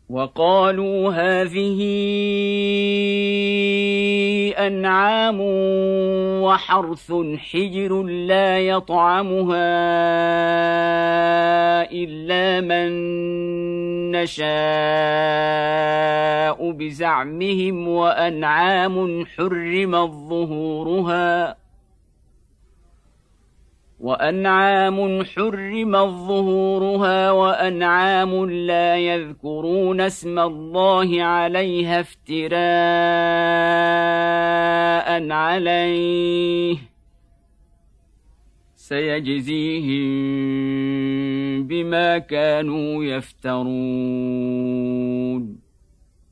وقالوا هذه أنعام وحرث حجر لا يطعمها إلا من نشاء بزعمهم وأنعام حرمت ظهورها وأنعام لا يذكرون اسم الله عليها افتراء عليه سيجزيهم بما كانوا يفترون.